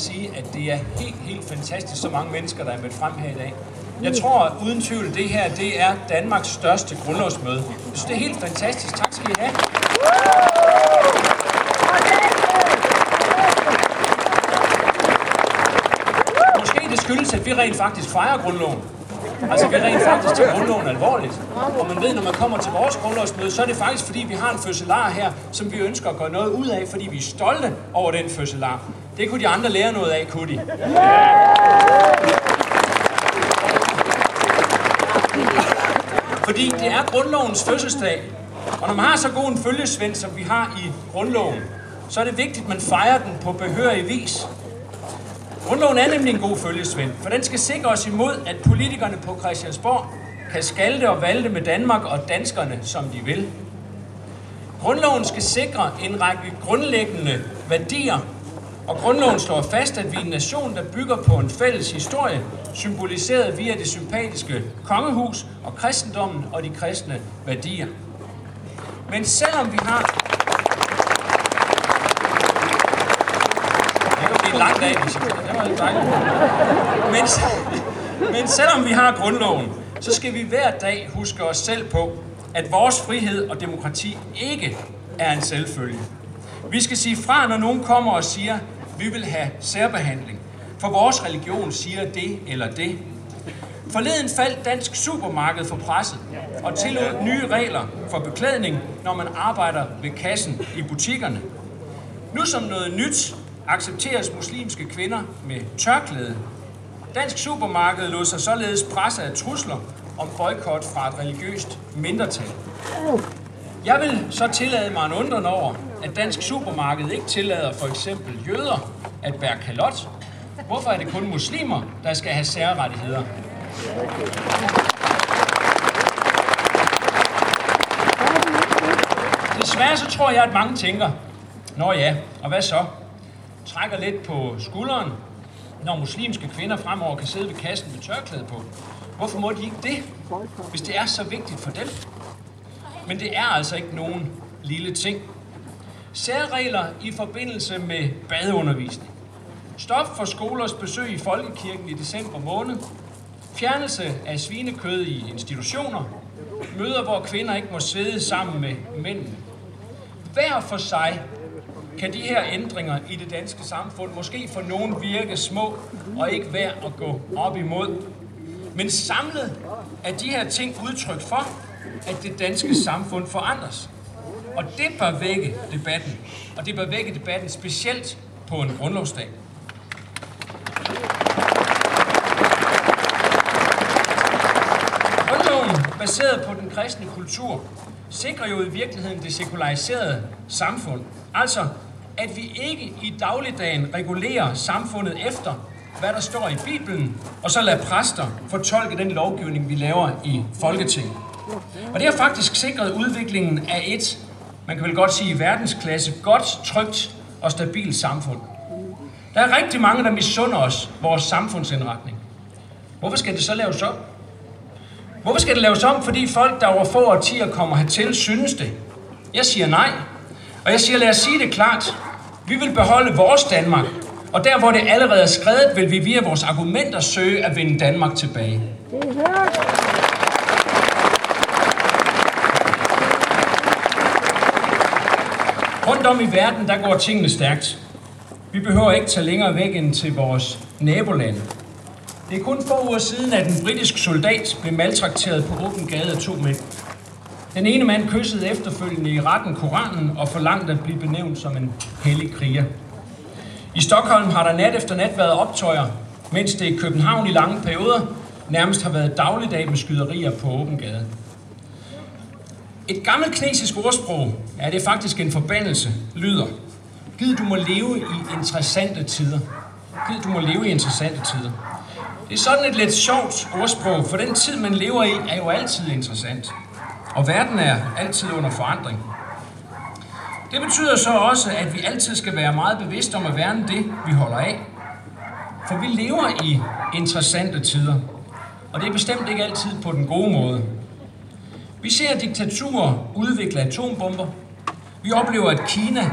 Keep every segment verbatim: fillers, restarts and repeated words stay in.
sige, at det er helt, helt fantastisk, så mange mennesker, der er mødt frem her i dag. Jeg tror uden tvivl, det her det er Danmarks største grundlovsmøde. Jeg synes, det er helt fantastisk. Tak skal I have. Måske det skyldes, at vi rent faktisk fejrer grundloven. Altså, vi rent faktisk tager grundloven alvorligt. Og man ved, når man kommer til vores grundlovsmøde, så er det faktisk, fordi vi har en fødselar her, som vi ønsker at gøre noget ud af, fordi vi er stolte over den fødselar. Det kunne de andre lære noget af, kunne de? Fordi det er grundlovens fødselsdag. Og når man har så god en følgesvend, som vi har i grundloven, så er det vigtigt, at man fejrer den på behørig vis. Grundloven er nemlig en god følgesvend, for den skal sikre os imod, at politikerne på Christiansborg kan skalte og valte med Danmark og danskerne, som de vil. Grundloven skal sikre en række grundlæggende værdier, og grundloven slår fast, at vi er en nation, der bygger på en fælles historie, symboliseret via det sympatiske kongehus og kristendommen og de kristne værdier. Men selvom vi har... langt af, hvis jeg det var lidt dejligt. Men, men selvom vi har grundloven, så skal vi hver dag huske os selv på, at vores frihed og demokrati ikke er en selvfølge. Vi skal sige fra, når nogen kommer og siger, at vi vil have særbehandling, for vores religion siger det eller det. Forleden faldt Dansk Supermarked for presset og tillod nye regler for beklædning, når man arbejder ved kassen i butikkerne. Nu som noget nyt accepteres muslimske kvinder med tørklæde. Dansk Supermarked lod sig således presse af trusler om boykot fra et religiøst mindretal. Jeg vil så tillade mig en undren over, at Dansk Supermarked ikke tillader for eksempel jøder at bære kalot. Hvorfor er det kun muslimer, der skal have særrettigheder? Desværre så tror jeg, at mange tænker, nå ja, og hvad så? Trækker lidt på skulderen, når muslimske kvinder fremover kan sidde ved kassen med tørklæde på. Hvorfor må de ikke det, hvis det er så vigtigt for dem? Men det er altså ikke nogen lille ting. Særregler i forbindelse med badeundervisning. Stop for skolers besøg i folkekirken i december måned. Fjernelse af svinekød i institutioner. Møder, hvor kvinder ikke må sidde sammen med mændene. Hver for sig kan de her ændringer i det danske samfund måske for nogen virke små og ikke værd at gå op imod. Men samlet er de her ting udtryk for, at det danske samfund forandres. Og det bør vække debatten. Og det bør vække debatten specielt på en grundlovsdag. Grundloven, baseret på den kristne kultur, sikrer jo i virkeligheden det sekulariserede samfund. Altså, at vi ikke i dagligdagen regulerer samfundet efter, hvad der står i Bibelen, og så lader præster fortolke den lovgivning, vi laver i Folketinget. Og det har faktisk sikret udviklingen af et, man kan vel godt sige, verdensklasse, godt, trygt og stabilt samfund. Der er rigtig mange, der misunder os vores samfundsindretning. Hvorfor skal det så laves om? Hvorfor skal det laves om, fordi folk, der over få årtier kommer hertil, synes det? Jeg siger nej. Og jeg siger, lad os sige det klart. Vi vil beholde vores Danmark. Og der, hvor det allerede er skrevet, vil vi via vores argumenter søge at vinde Danmark tilbage. Rundt om i verden, der går tingene stærkt. Vi behøver ikke tage længere væk end til vores nabolande. Det er kun få uger siden, at en britisk soldat blev maltrakteret på åben gade af to mænd. Den ene mand kyssede efterfølgende i retten Koranen og forlangte at blive benævnt som en hellig kriger. I Stockholm har der nat efter nat været optøjer, mens det i København i lange perioder nærmest har været dagligdag med skyderier på åben gade. Et gammelt kinesisk ordsprog, ja, det er faktisk en forbandelse, lyder: Gid du må leve i interessante tider. Gid du må leve i interessante tider. Det er sådan et lidt sjovt ordsprog, for den tid, man lever i, er jo altid interessant. Og verden er altid under forandring. Det betyder så også, at vi altid skal være meget bevidste om at værne det, vi holder af. For vi lever i interessante tider. Og det er bestemt ikke altid på den gode måde. Vi ser diktaturer udvikle atombomber. Vi oplever, at Kina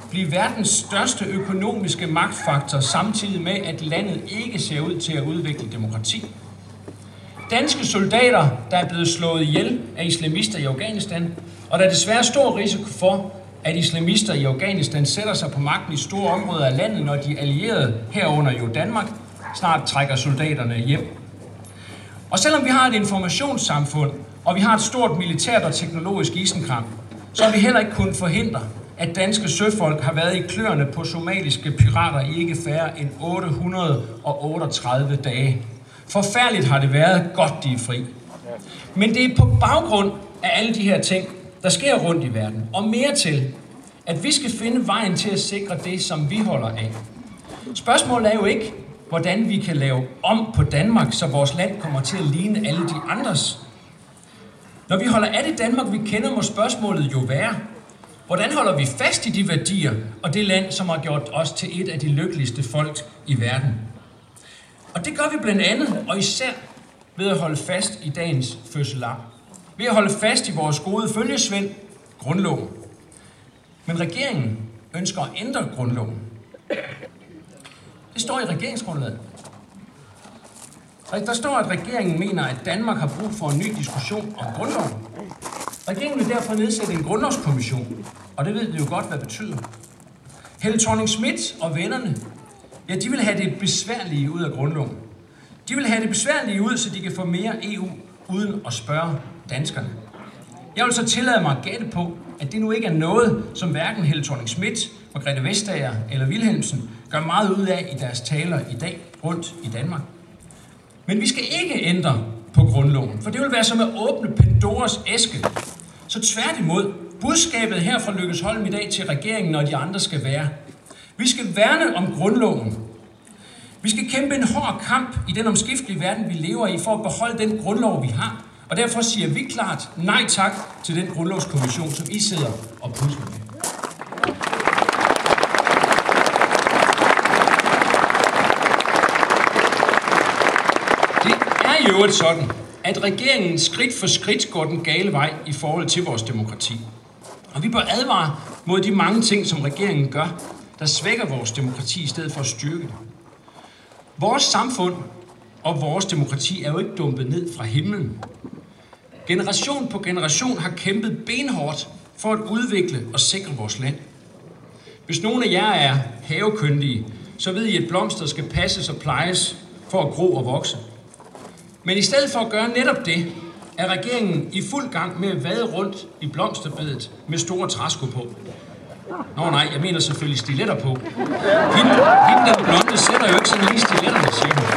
blive verdens største økonomiske magtfaktor, samtidig med, at landet ikke ser ud til at udvikle demokrati. Danske soldater, der er blevet slået ihjel af islamister i Afghanistan, og der er desværre stor risiko for, at islamister i Afghanistan sætter sig på magten i store områder af landet, når de allierede, herunder jo Danmark, snart trækker soldaterne hjem. Og selvom vi har et informationssamfund, og vi har et stort militært og teknologisk isenkram, så har vi heller ikke kunnet forhindre, at danske søfolk har været i kløerne på somaliske pirater i ikke færre end otte hundrede og otteogtredive dage. Forfærdeligt har det været, godt de er fri. Men det er på baggrund af alle de her ting, der sker rundt i verden, og mere til, at vi skal finde vejen til at sikre det, som vi holder af. Spørgsmålet er jo ikke, hvordan vi kan lave om på Danmark, så vores land kommer til at ligne alle de andres. Når vi holder af det Danmark, vi kender, må spørgsmålet jo være, hvordan holder vi fast i de værdier og det land, som har gjort os til et af de lykkeligste folk i verden? Og det gør vi blandt andet, og især ved at holde fast i dagens fødselar. Ved at holde fast i vores gode følgesvend, grundloven. Men regeringen ønsker at ændre grundloven. Det står i regeringsgrundlaget. Der står, at regeringen mener, at Danmark har brug for en ny diskussion om grundloven. Regeringen vil derfor nedsætte en grundlovskommission, og det ved vi jo godt, hvad det betyder. Helle Thorning-Schmidt og vennerne, ja, de vil have det besværlige ud af grundloven. De vil have det besværlige ud, så de kan få mere E U uden at spørge danskerne. Jeg vil så tillade mig at gætte på, at det nu ikke er noget, som hverken Helle Thorning-Schmidt, Margrethe Vestager eller Wilhelmsen gør meget ud af i deres taler i dag rundt i Danmark. Men vi skal ikke ændre på grundloven, for det vil være som at åbne Pandoras æske. Så tværtimod, budskabet her fra Lykkesholm i dag til regeringen og de andre skal være: vi skal værne om grundloven. Vi skal kæmpe en hård kamp i den omskiftelige verden, vi lever i, for at beholde den grundlov, vi har. Og derfor siger vi klart nej tak til den grundlovskommission, som I sidder og pusler med. Det er i øvrigt sådan, at regeringen skridt for skridt går den gale vej i forhold til vores demokrati. Og vi bør advare mod de mange ting, som regeringen gør, der svækker vores demokrati i stedet for at styrke det. Vores samfund og vores demokrati er jo ikke dumpet ned fra himlen. Generation på generation har kæmpet benhårdt for at udvikle og sikre vores land. Hvis nogen af jer er havekyndige, så ved I, at blomster skal passes og plejes for at gro og vokse. Men i stedet for at gøre netop det, er regeringen i fuld gang med at vade rundt i blomsterbedet med store træsko på. Nå nej, jeg mener selvfølgelig stiletter på. Hende, hende den blonde sætter jo ikke sådan lige stiletterne, siger hun.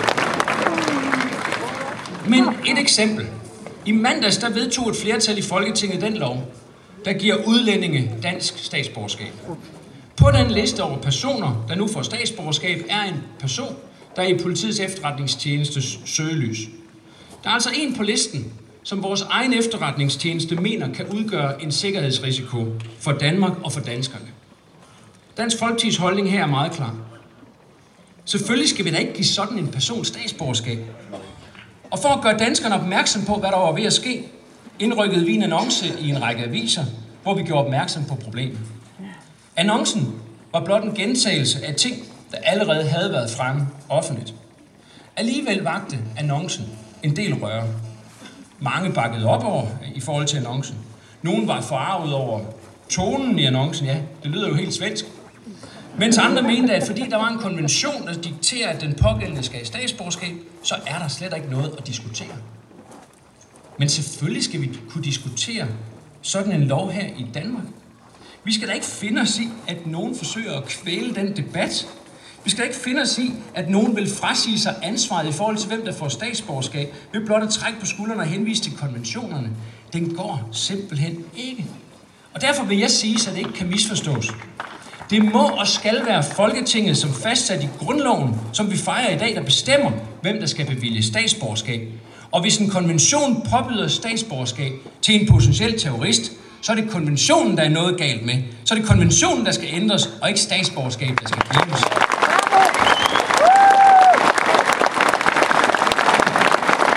Men et eksempel. I mandags der vedtog et flertal i Folketinget den lov, der giver udlændinge dansk statsborgerskab. På den liste over personer, der nu får statsborgerskab, er en person, der er i politiets efterretningstjenestes søgelys. Der er altså en på listen, som vores egen efterretningstjeneste mener kan udgøre en sikkerhedsrisiko for Danmark og for danskerne. Dansk Folkepartis holdning her er meget klar. Selvfølgelig skal vi da ikke give sådan en person statsborgerskab. Og for at gøre danskerne opmærksom på, hvad der var ved at ske, indrykkede vi en annonce i en række aviser, hvor vi gjorde opmærksom på problemet. Annoncen var blot en gentagelse af ting, der allerede havde været fremme offentligt. Alligevel vagte annoncen en del røre. Mange bakkede op over i forhold til annoncen. Nogen var forarvet over tonen i annoncen, ja, det lyder jo helt svensk. Mens andre mente, at fordi der var en konvention, der dikterer, at den pågældende skal have statsborgerskab, så er der slet ikke noget at diskutere. Men selvfølgelig skal vi kunne diskutere sådan en lov her i Danmark. Vi skal da ikke finde os i, at nogen forsøger at kvæle den debat. Vi skal da ikke finde os i, at nogen vil frasige sig ansvaret i forhold til, hvem der får statsborgerskab, ved blot at trække på skuldrene og henvise til konventionerne. Den går simpelthen ikke. Og derfor vil jeg sige, så det ikke kan misforstås. Det må og skal være Folketinget, som fastsat i grundloven, som vi fejrer i dag, der bestemmer, hvem der skal bevilge statsborgerskab. Og hvis en konvention påbyder statsborgerskab til en potentiel terrorist, så er det konventionen, der er noget galt med. Så er det konventionen, der skal ændres, og ikke statsborgerskab, der skal gives.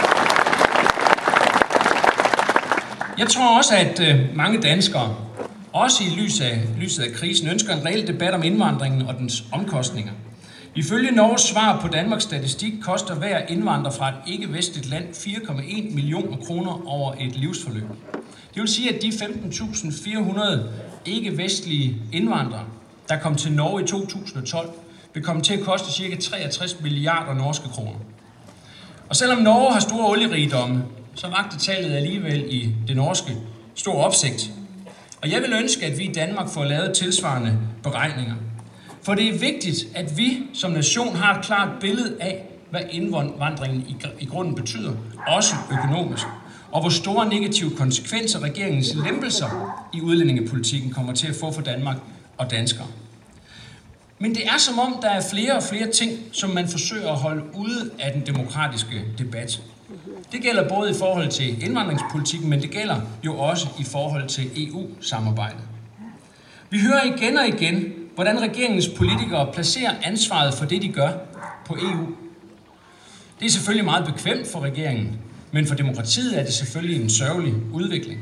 Jeg tror også, at øh, mange danskere også i lyset af, lyset af krisen, ønsker en reel debat om indvandringen og dens omkostninger. Ifølge Norges svar på Danmarks Statistik koster hver indvandrer fra et ikke-vestligt land fire komma en millioner kroner over et livsforløb. Det vil sige, at de femten tusind fire hundrede ikke-vestlige indvandrere, der kom til Norge i to tusind og tolv, vil komme til at koste ca. treogtres milliarder norske kroner. Og selvom Norge har store olierigdomme, så vagte tallet alligevel i det norske stor opsigt. Og jeg vil ønske, at vi i Danmark får lavet tilsvarende beregninger. For det er vigtigt, at vi som nation har et klart billede af, hvad indvandringen i grunden betyder, også økonomisk, og hvor store negative konsekvenser regeringens lempelser i udlændingepolitikken kommer til at få for Danmark og danskere. Men det er som om, der er flere og flere ting, som man forsøger at holde ude af den demokratiske debat. Det gælder både i forhold til indvandringspolitikken, men det gælder jo også i forhold til E U-samarbejdet. Vi hører igen og igen, hvordan regeringens politikere placerer ansvaret for det, de gør, på E U. Det er selvfølgelig meget bekvemt for regeringen, men for demokratiet er det selvfølgelig en sørgelig udvikling.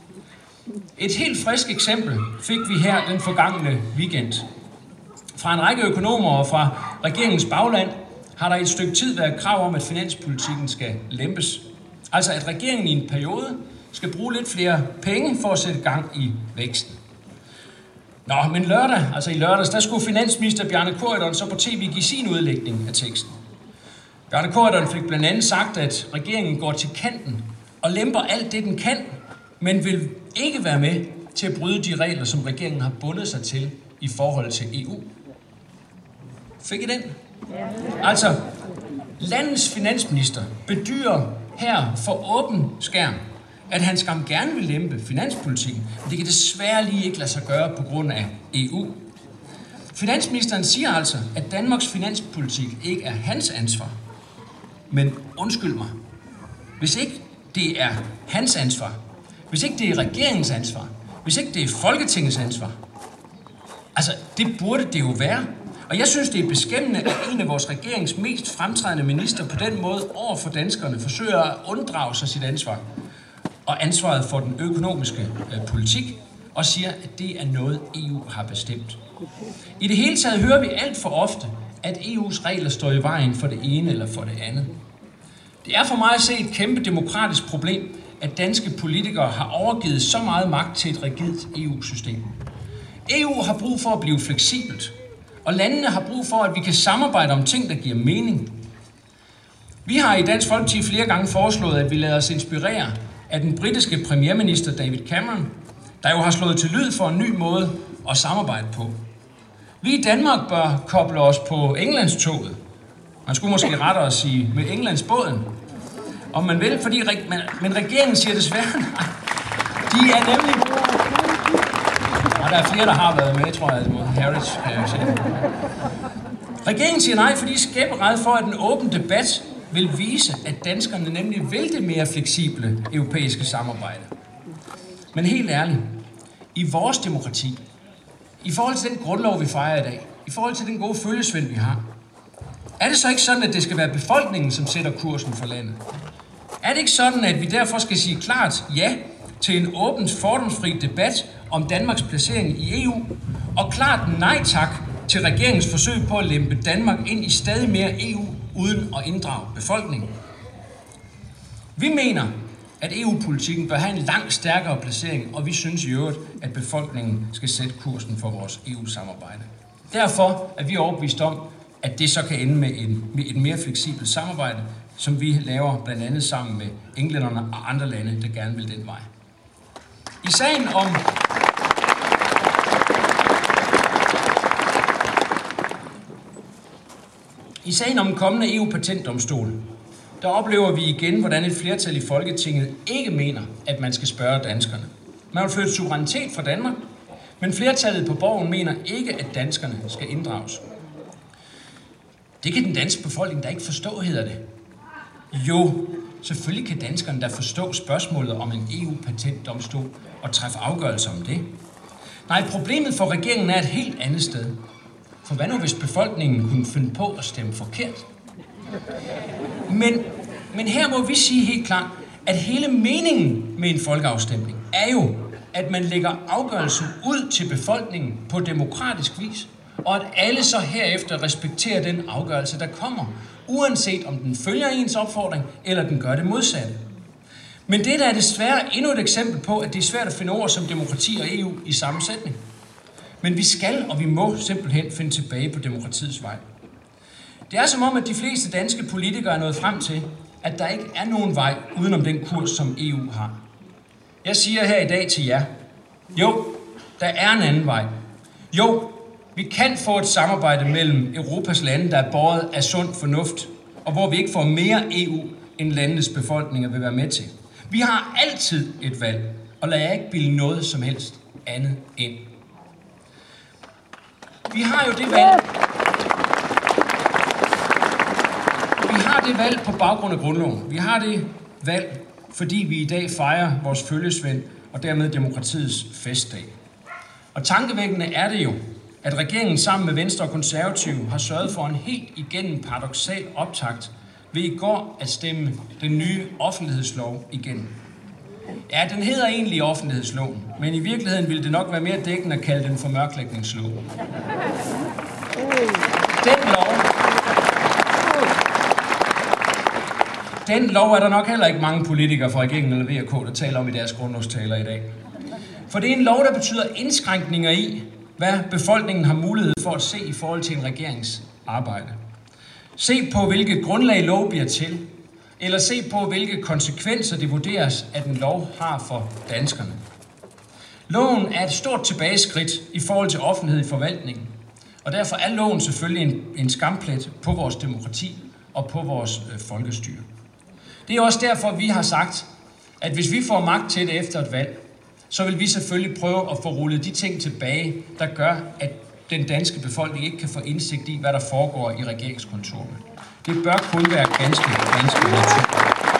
Et helt frisk eksempel fik vi her den forgangne weekend. Fra en række økonomer og fra regeringens bagland har der i et stykke tid været krav om, at finanspolitikken skal lempes. Altså at regeringen i en periode skal bruge lidt flere penge for at sætte gang i væksten. Nå, men lørdag, altså i lørdags, der skulle finansminister Bjarne Corydon så på tv give sin udlægning af teksten. Bjarne Corydon fik blandt andet sagt, at regeringen går til kanten og lemper alt det, den kan, men vil ikke være med til at bryde de regler, som regeringen har bundet sig til i forhold til E U. Fik I den? Altså, landets finansminister bedyrer her for åben skærm, at han skam gerne vil lempe finanspolitikken, men det kan desværre lige ikke lade sig gøre på grund af E U. Finansministeren siger altså, at Danmarks finanspolitik ikke er hans ansvar. Men undskyld mig, hvis ikke det er hans ansvar, hvis ikke det er regeringens ansvar, hvis ikke det er Folketingets ansvar, altså det burde det jo være. Og jeg synes, det er beskæmmende, at en af vores regerings mest fremtrædende minister på den måde over for danskerne forsøger at unddrage sig sit ansvar og ansvaret for den økonomiske øh, politik, og siger, at det er noget, E U har bestemt. I det hele taget hører vi alt for ofte, at E U's regler står i vejen for det ene eller for det andet. Det er for mig at se et kæmpe demokratisk problem, at danske politikere har overgivet så meget magt til et rigidt E U-system. E U har brug for at blive fleksibelt, og landene har brug for, at vi kan samarbejde om ting, der giver mening. Vi har i Dansk Folkeparti flere gange foreslået, at vi lader os inspirere af den britiske premierminister David Cameron, der jo har slået til lyd for en ny måde at samarbejde på. Vi i Danmark bør koble os på Englandstoget. Man skulle måske rette at sige med Englandsbåden, om man vil, fordi men regeringen siger desværre nej. De er nemlig... Og der er flere, der har været med, tror jeg, mod Harrods, kan jeg sige. Regeringen siger nej, fordi skæbberede for, at en åben debat vil vise, at danskerne nemlig vil det mere fleksible europæiske samarbejde. Men helt ærligt, i vores demokrati, i forhold til den grundlov, vi fejrer i dag, i forhold til den gode følgesvend, vi har, er det så ikke sådan, at det skal være befolkningen, som sætter kursen for landet? Er det ikke sådan, at vi derfor skal sige klart ja til en åben, fordomsfri debat om Danmarks placering i E U, og klart nej tak til regeringens forsøg på at lempe Danmark ind i stadig mere E U uden at inddrage befolkningen? Vi mener, at E U-politikken bør have en langt stærkere placering, og vi synes i øvrigt, at befolkningen skal sætte kursen for vores E U-samarbejde. Derfor er vi overbevist om, at det så kan ende med, en, med et mere fleksibelt samarbejde, som vi laver blandt andet sammen med englænderne og andre lande, der gerne vil den vej. I sagen om... I sagen om en kommende E U-patentdomstol, der oplever vi igen, hvordan et flertal i Folketinget ikke mener, at man skal spørge danskerne. Man vil flytte suverænitet fra Danmark, men flertallet på borgen mener ikke, at danskerne skal inddrages. Det kan den danske befolkning da ikke forstå, hedder det. Jo, selvfølgelig kan danskerne da forstå spørgsmålet om en E U-patentdomstol og træffe afgørelser om det. Nej, problemet for regeringen er et helt andet sted. For hvad nu, hvis befolkningen kunne finde på at stemme forkert? Men, men her må vi sige helt klart, at hele meningen med en folkeafstemning er jo, at man lægger afgørelsen ud til befolkningen på demokratisk vis, og at alle så herefter respekterer den afgørelse, der kommer, uanset om den følger ens opfordring, eller den gør det modsatte. Men det der er desværre endnu et eksempel på, at det er svært at finde ord som demokrati og E U i samme sætning. Men vi skal og vi må simpelthen finde tilbage på demokratiets vej. Det er som om, at de fleste danske politikere er nået frem til, at der ikke er nogen vej udenom den kurs, som E U har. Jeg siger her i dag til jer, jo, der er en anden vej. Jo, vi kan få et samarbejde mellem Europas lande, der er båret af sund fornuft, og hvor vi ikke får mere E U, end landenes befolkninger vil være med til. Vi har altid et valg, og lad jer ikke bilde noget som helst andet ind. Vi har jo det valg. Vi har det valg på baggrund af grundloven. Vi har det valg, fordi vi i dag fejrer vores følgesvend og dermed demokratiets festdag. Og tankevækkende er det jo, at regeringen sammen med Venstre og Konservative har sørget for en helt igennem paradoksal optakt ved i går at stemme den nye offentlighedslov igennem. Ja, den hedder egentlig offentlighedsloven, men i virkeligheden ville det nok være mere dækkende at kalde den for mørklægningsloven. Den lov, den lov er der nok heller ikke mange politikere fra regeringen eller V og K, der taler om i deres grundlovstaler i dag. For det er en lov, der betyder indskrænkninger i, hvad befolkningen har mulighed for at se i forhold til en regerings arbejde. Se på, hvilket grundlag lov bliver til, eller se på, hvilke konsekvenser det vurderes, at en lov har for danskerne. Loven er et stort tilbageskridt i forhold til offentlighed i forvaltningen, og derfor er loven selvfølgelig en, en skamplet på vores demokrati og på vores øh, folkestyre. Det er også derfor, vi har sagt, at hvis vi får magt til det efter et valg, så vil vi selvfølgelig prøve at få rullet de ting tilbage, der gør, at den danske befolkning ikke kan få indsigt i, hvad der foregår i regeringskontorene. Det bør kun være ganske, ganske naturligt.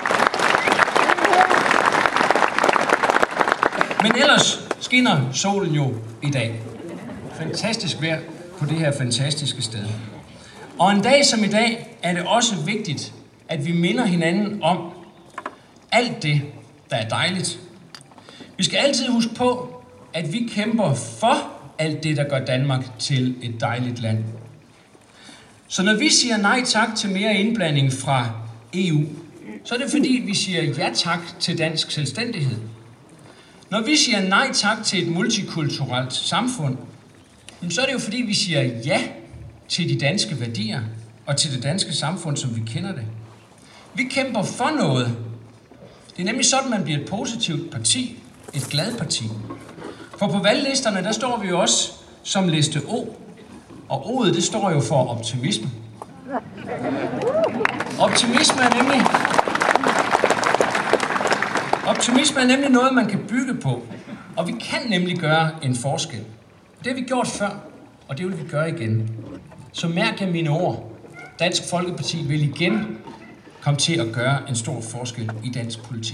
Men ellers skinner solen jo i dag. Fantastisk vejr på det her fantastiske sted. Og en dag som i dag er det også vigtigt, at vi minder hinanden om alt det, der er dejligt. Vi skal altid huske på, at vi kæmper for alt det, der gør Danmark til et dejligt land. Så når vi siger nej tak til mere indblanding fra E U, så er det fordi, vi siger ja tak til dansk selvstændighed. Når vi siger nej tak til et multikulturelt samfund, så er det jo fordi, vi siger ja til de danske værdier og til det danske samfund, som vi kender det. Vi kæmper for noget. Det er nemlig sådan, man bliver et positivt parti, et glad parti. For på valglisterne, der står vi jo også som liste O, og O'et, det står jo for optimisme. Optimisme er nemlig, optimisme er nemlig noget, man kan bygge på, og vi kan nemlig gøre en forskel. Det har vi gjort før, og det vil vi gøre igen. Så mærk jeg mine ord. Dansk Folkeparti vil igen komme til at gøre en stor forskel i dansk politik.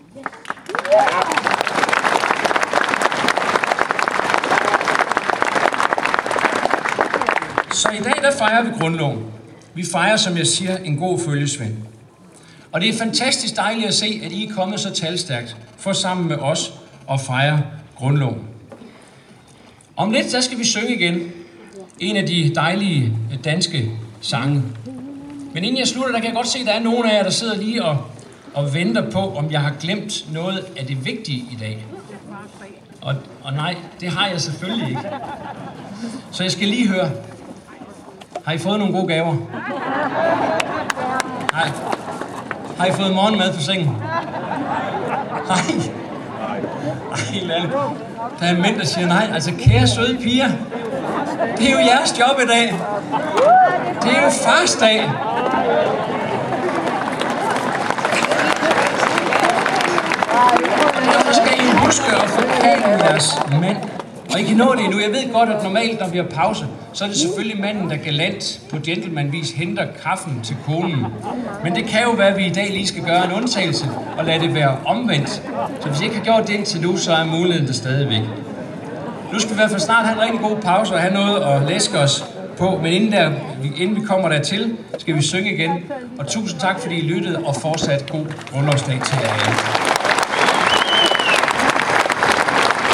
Så i dag, der fejrer vi grundloven. Vi fejrer, som jeg siger, en god følgesvend. Og det er fantastisk dejligt at se, at I er kommet så talstærkt for sammen med os at fejre grundloven. Om lidt, der skal vi synge igen en af de dejlige danske sange. Men inden jeg slutter, der kan jeg godt se, at der er nogen af jer, der sidder lige og, og venter på, om jeg har glemt noget af det vigtige i dag. Og, og nej, det har jeg selvfølgelig ikke. Så jeg skal lige høre. Har I fået nogle gode gaver? Nej. Har I fået morgenmad på sengen? Nej. Ej, lad det. Der er mænd, der siger nej. Altså, kære søde piger. Det er jo jeres job i dag. Det er jo farsdag. Derfor skal I huske at forkæle jeres mænd. Og I kan nå det endnu. Jeg ved godt, at normalt, når vi har pause, så er det selvfølgelig manden, der galant på gentlemanvis henter kaffen til konen. Men det kan jo være, at vi i dag lige skal gøre en undtagelse og lade det være omvendt. Så hvis I ikke har gjort det indtil nu, så er muligheden der stadigvæk. Nu skal vi i hvert fald snart have en rigtig god pause og have noget at læske os på. Men inden, der, inden vi kommer dertil, skal vi synge igen. Og tusind tak, fordi I lyttede, og fortsat god grundlovsdag til jer alle.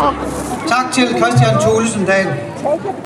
Tak til Christian Thulesen Dahl.